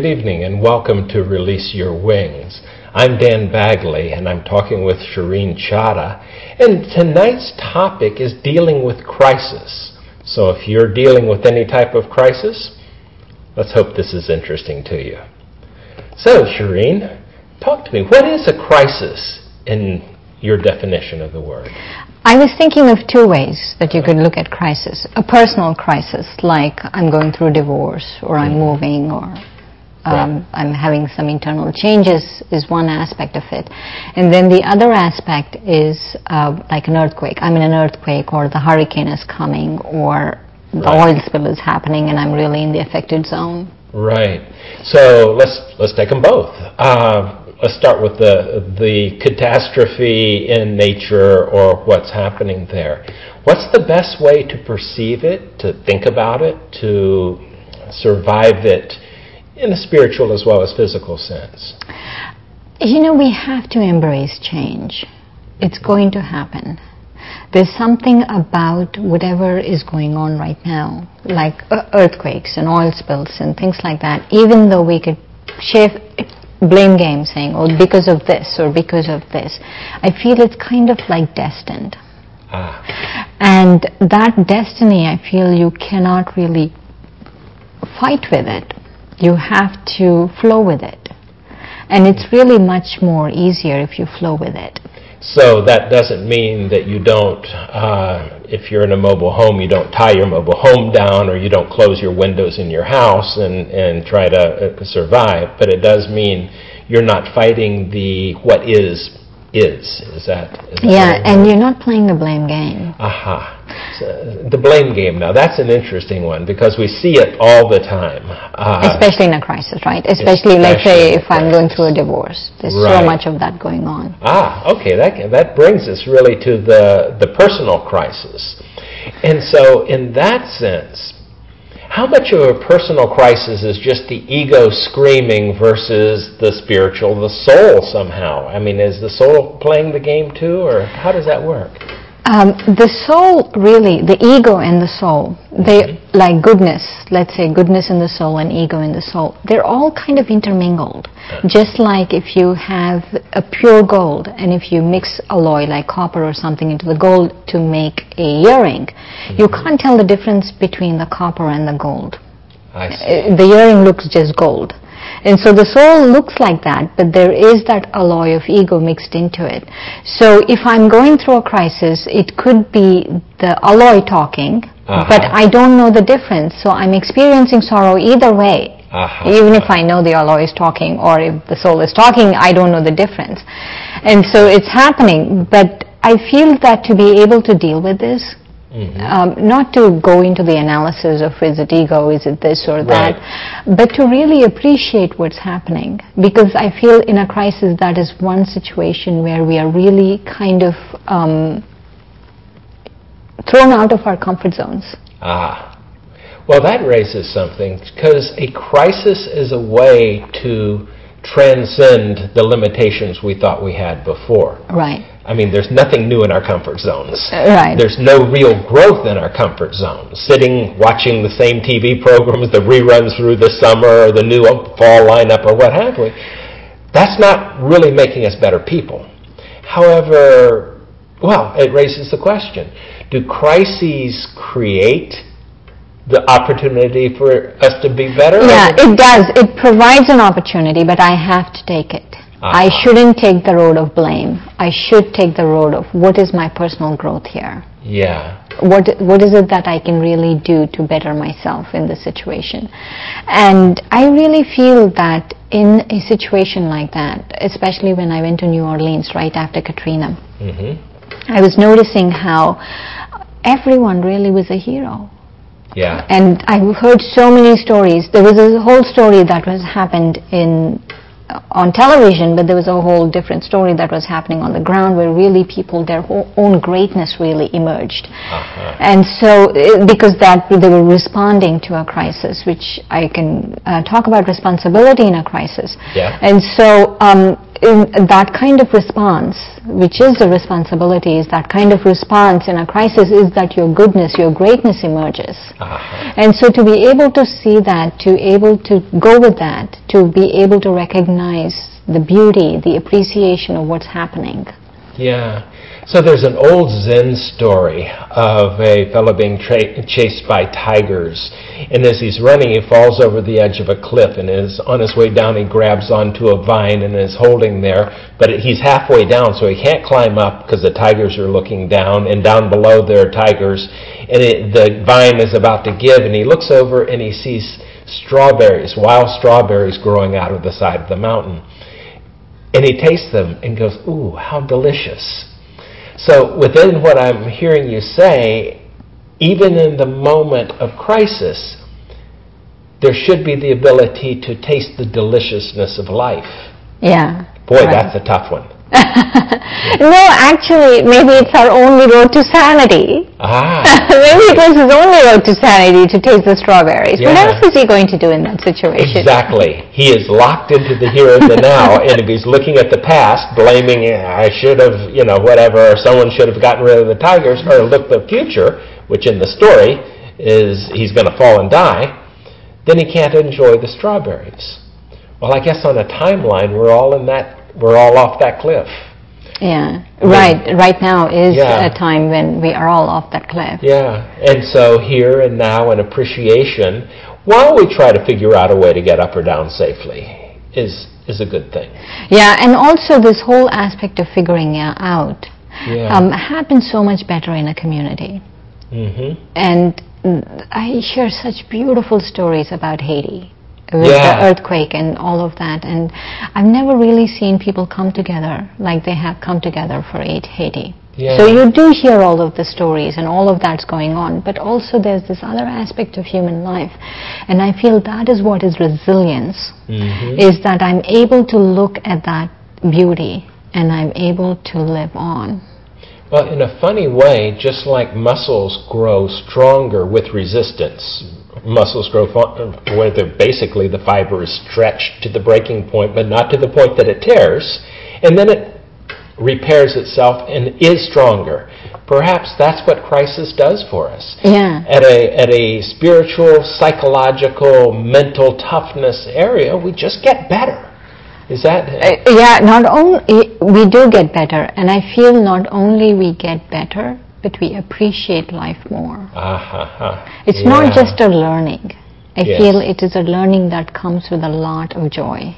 good evening, and welcome to Release Your Wings. I'm Dan Bagley, and I'm talking with Shireen Chadha, and tonight's topic is dealing with crisis. So if you're dealing with any type of crisis, let's hope this is interesting to you. So, Shireen, talk to me. What is a crisis in your definition of the word? I was thinking of two ways that you could look at crisis. A personal crisis, like I'm going through a divorce, or I'm moving, or I'm having some internal changes, is one aspect of it. And then the other aspect is like an earthquake. I'm in an earthquake, or the hurricane is coming, or the oil spill is happening, and I'm really in the affected zone. Right. So let's take them both. Let's start with the catastrophe in nature or what's happening there. What's the best way to perceive it, to think about it, to survive it in a spiritual as well as physical sense? You know, we have to embrace change. It's going to happen. There's something about whatever is going on right now, like earthquakes and oil spills and things like that, even though we could shift blame game saying, oh, because of this or because of this, I feel it's kind of like destined. And that destiny, I feel you cannot really fight with it. You have to flow with it. And it's really much more easier if you flow with it. So that doesn't mean that you don't, if you're in a mobile home, you don't tie your mobile home down, or you don't close your windows in your house and try to survive. But it does mean you're not fighting the what is. Is that yeah, and you're not playing the blame game. So the blame game, now that's an interesting one, because we see it all the time. Especially in a crisis, right? Especially let's say if I'm going through a divorce. There's so much of that going on. Okay, that brings us really to the personal crisis. And so in that sense, how much of a personal crisis is just the ego screaming versus the spiritual, the soul somehow? I mean, is the soul playing the game too, or how does that work? The soul, really, the ego and the soul, they like goodness, let's say goodness in the soul and ego in the soul, they're all kind of intermingled. Just like if you have a pure gold and if you mix alloy like copper or something into the gold to make a earring, you can't tell the difference between the copper and the gold. I see. The earring looks just gold. And so the soul looks like that, but there is that alloy of ego mixed into it. So if I'm going through a crisis, it could be the alloy talking, but I don't know the difference. So I'm experiencing sorrow either way. Even if I know the alloy is talking, or if the soul is talking, I don't know the difference. And so it's happening, but I feel that to be able to deal with this, not to go into the analysis of is it ego, is it this or that, but to really appreciate what's happening. Because I feel in a crisis that is one situation where we are really kind of thrown out of our comfort zones. Well, that raises something, because a crisis is a way to transcend the limitations we thought we had before. Right. I mean, there's nothing new in our comfort zones. Right. There's no real growth in our comfort zones. Sitting, watching the same TV programs, the reruns through the summer, or the new fall lineup, or what have we, that's not really making us better people. However, well, it raises the question, do crises create the opportunity for us to be better? Yeah, it does. It provides an opportunity, but I have to take it. I shouldn't take the road of blame. I should take the road of what is my personal growth here. Yeah. What is it that I can really do to better myself in this situation? And I really feel that in a situation like that, especially when I went to New Orleans right after Katrina, I was noticing how everyone really was a hero. Yeah. And I heard so many stories. There was a whole story that was happened on television, but there was a whole different story that was happening on the ground, where really people, their own greatness really emerged. And so, because they were responding to a crisis, which I can talk about responsibility in a crisis. Yeah. And so that kind of response, which is the responsibility, is that kind of response in a crisis is that your goodness, your greatness emerges. And so to be able to see that, to able to go with that, to be able to recognize the beauty, the appreciation of what's happening. Yeah. So there's an old Zen story of a fellow being chased by tigers. And as he's running, he falls over the edge of a cliff. And is on his way down, he grabs onto a vine and is holding there. But he's halfway down, so he can't climb up because the tigers are looking down. And down below there are tigers. And the vine is about to give. And he looks over and he sees strawberries, wild strawberries growing out of the side of the mountain. And he tastes them and goes, "Ooh, how delicious." So within what I'm hearing you say, even in the moment of crisis, there should be the ability to taste the deliciousness of life. Yeah. Boy, right. That's a tough one. No, actually, maybe it's our only road to sanity. Maybe it was his only road to sanity to taste the strawberries. Yeah. What else is he going to do in that situation? Exactly. He is locked into the here and the now, and if he's looking at the past, blaming, I should have, whatever, or someone should have gotten rid of the tigers, or look the future, which in the story is he's going to fall and die, then he can't enjoy the strawberries. Well, I guess on a timeline, we're all off that cliff. Yeah, right. Right now is a time when we are all off that cliff. Yeah, and so here and now and appreciation, while we try to figure out a way to get up or down safely, is a good thing. Yeah, and also this whole aspect of figuring out happens so much better in a community. Mm-hmm. And I hear such beautiful stories about Haiti. With the earthquake and all of that, and I've never really seen people come together like they have come together for Haiti. Yeah. So you do hear all of the stories and all of that's going on, but also there's this other aspect of human life, and I feel that is what is resilience, is that I'm able to look at that beauty and I'm able to live on. Well, in a funny way, just like muscles grow stronger with resistance, muscles grow where basically the fiber is stretched to the breaking point, but not to the point that it tears, and then it repairs itself and is stronger. Perhaps that's what crisis does for us. Yeah. At a spiritual, psychological, mental toughness area, we just get better. Is that? Not only we do get better, and I feel not only we get better, but we appreciate life more. It's not just a learning. I feel it is a learning that comes with a lot of joy.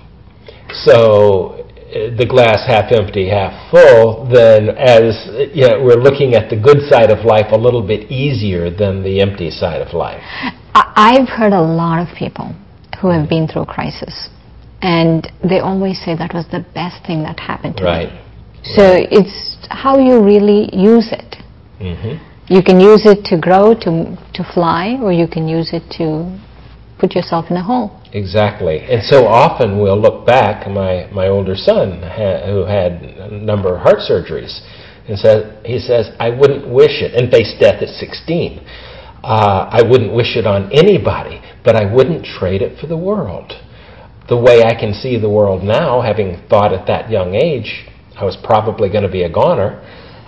So the glass half empty, half full, then as we're looking at the good side of life a little bit easier than the empty side of life. I've heard a lot of people who have been through crisis, and they always say that was the best thing that happened to me. So it's how you really use it. Mm-hmm. You can use it to grow, to fly, or you can use it to put yourself in a hole. Exactly. And so often we'll look back, my older son, who had a number of heart surgeries, and he says, I wouldn't wish it, and faced death at 16. I wouldn't wish it on anybody, but I wouldn't trade it for the world. The way I can see the world now, having thought at that young age I was probably going to be a goner,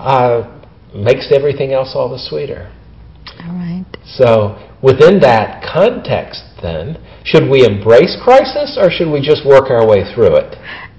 makes everything else all the sweeter. All right. So within that context, then, should we embrace crisis or should we just work our way through it?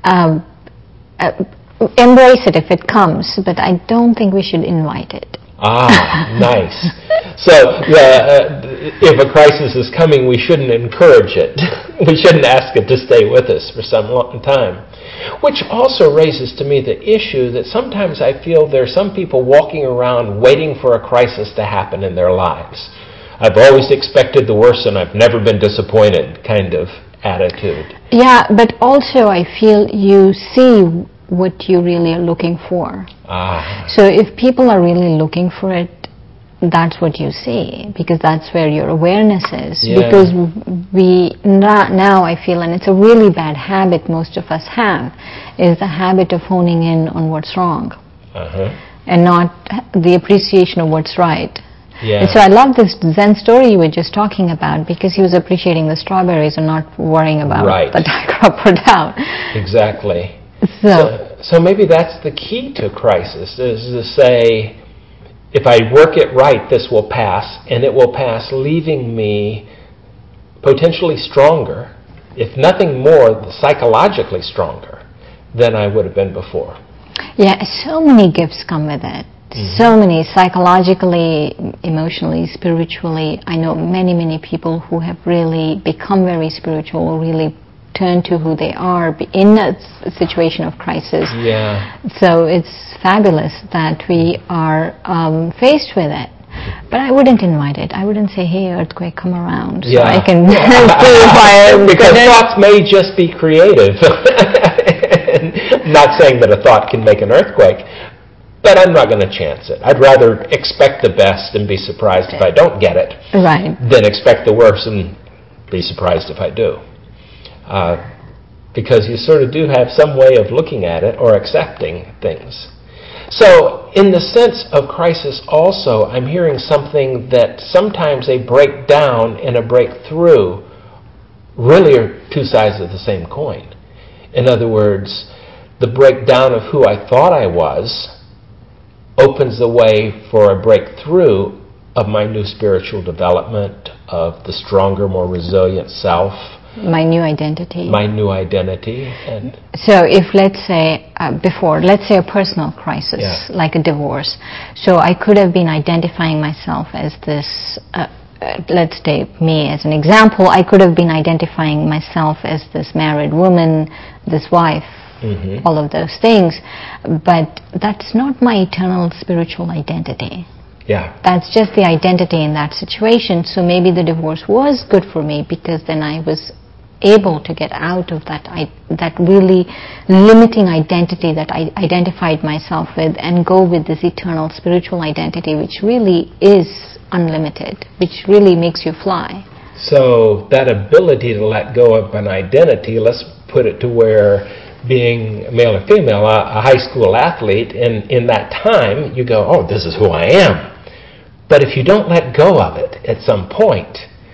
Embrace it if it comes, but I don't think we should invite it. Nice. So if a crisis is coming, we shouldn't encourage it. We shouldn't ask it to stay with us for some long time. Which also raises to me the issue that sometimes I feel there are some people walking around waiting for a crisis to happen in their lives. I've always expected the worst and I've never been disappointed kind of attitude. Yeah, but also I feel you see what you really are looking for. So if people are really looking for it, that's what you see, because that's where your awareness is. Yeah. Because now I feel, and it's a really bad habit most of us have, is the habit of honing in on what's wrong and not the appreciation of what's right. Yeah. And so I love this Zen story you were just talking about, because he was appreciating the strawberries and not worrying about the tiger up or down. Exactly. So maybe that's the key to crisis, is to say, if I work it right, this will pass, and it will pass leaving me potentially stronger, if nothing more, psychologically stronger than I would have been before. Yeah, so many gifts come with it. Mm-hmm. So many, psychologically, emotionally, spiritually. I know many, many people who have really become very spiritual, really turn to who they are in a situation of crisis. Yeah. So it's fabulous that we are faced with it. But I wouldn't invite it. I wouldn't say, hey, earthquake, come around so I can purify. Because thoughts may just be creative. Not saying that a thought can make an earthquake, but I'm not going to chance it. I'd rather expect the best and be surprised if I don't get it, right, than expect the worst and be surprised if I do. Because you sort of do have some way of looking at it or accepting things. So, in the sense of crisis also, I'm hearing something that sometimes a breakdown and a breakthrough really are two sides of the same coin. In other words, the breakdown of who I thought I was opens the way for a breakthrough of my new spiritual development, of the stronger, more resilient self. My new identity. My new identity. And so if, let's say, let's say a personal crisis, like a divorce. So I could have been identifying myself as this, let's take me as an example, I could have been identifying myself as this married woman, this wife, mm-hmm. all of those things. But that's not my eternal spiritual identity. Yeah. That's just the identity in that situation. So maybe the divorce was good for me because then I was able to get out of that really limiting identity that I identified myself with and go with this eternal spiritual identity, which really is unlimited, which really makes you fly. So that ability to let go of an identity, let's put it to where being male or female, a high school athlete, in that time you go, oh, this is who I am. But if you don't let go of it at some point,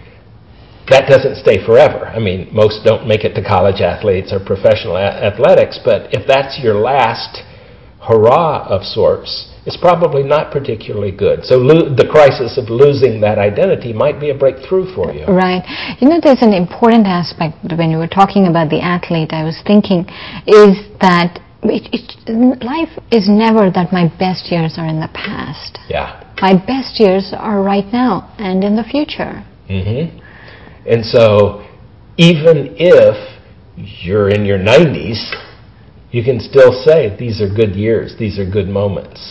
that doesn't stay forever. I mean, most don't make it to college athletes or professional athletics, but if that's your last hurrah of sorts, it's probably not particularly good. So the crisis of losing that identity might be a breakthrough for you. Right. You know, there's an important aspect when you were talking about the athlete, I was thinking, is that life is never that my best years are in the past. Yeah. My best years are right now and in the future. Mm-hmm. And so even if you're in your 90s, you can still say, these are good years, these are good moments.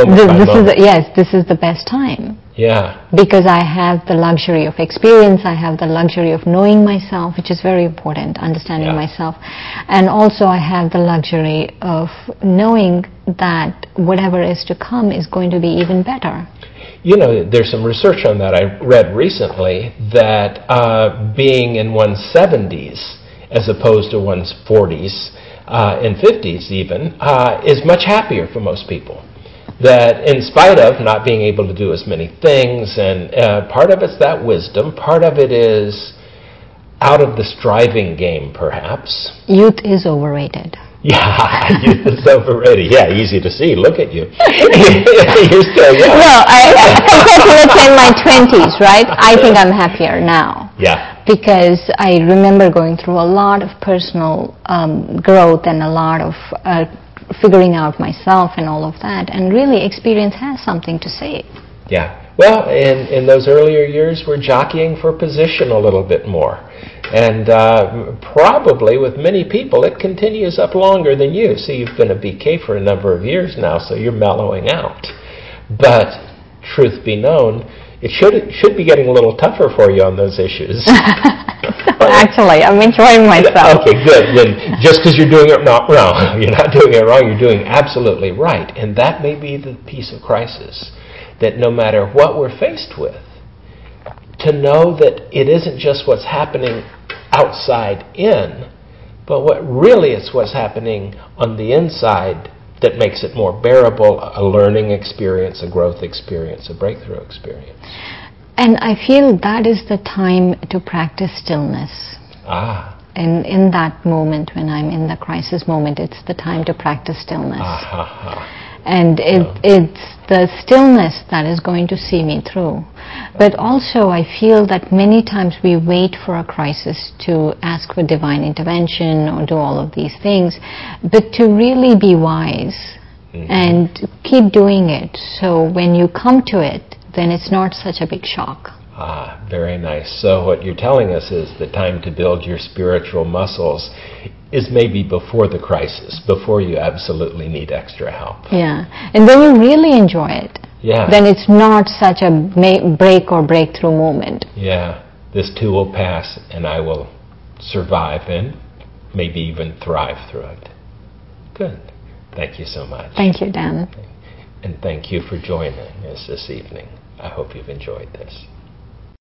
This is the best time. Yeah. Because I have the luxury of experience, I have the luxury of knowing myself, which is very important, understanding myself. And also I have the luxury of knowing that whatever is to come is going to be even better. You know, there's some research on that I read recently, that being in one's 70s as opposed to one's 40s and 50s even is much happier for most people. That in spite of not being able to do as many things, and part of it's that wisdom, part of it is out of the striving game, perhaps. Youth is overrated. Yeah, youth is overrated. Yeah, easy to see. Look at you. You're still young. No, compared to, let's say, in my 20s, right? I think I'm happier now. Yeah. Because I remember going through a lot of personal growth and a lot of figuring out myself and all of that, and really experience has something to say. Yeah. Well, in those earlier years, we're jockeying for position a little bit more. And probably with many people, it continues up longer than you. See, you've been a BK for a number of years now, so you're mellowing out. But truth be known, it should be getting a little tougher for you on those issues. Actually, I'm enjoying myself. Okay, good. Then just because you're doing it wrong, you're not doing it wrong, you're doing absolutely right. And that may be the piece of crisis, that no matter what we're faced with, to know that it isn't just what's happening outside in, but what really is what's happening on the inside that makes it more bearable, a learning experience, a growth experience, a breakthrough experience. And I feel that is the time to practice stillness. in that moment, when I'm in the crisis moment, it's the time to practice stillness. And it's the stillness that is going to see me through. But also I feel that many times we wait for a crisis to ask for divine intervention or do all of these things, but to really be wise and keep doing it. So when you come to it, then it's not such a big shock. Very nice. So what you're telling us is the time to build your spiritual muscles is maybe before the crisis, before you absolutely need extra help. Yeah, and then you really enjoy it. Yeah. Then it's not such a break or breakthrough moment. Yeah, this too will pass and I will survive and maybe even thrive through it. Good. Thank you so much. Thank you, Dan. And thank you for joining us this evening. I hope you've enjoyed this.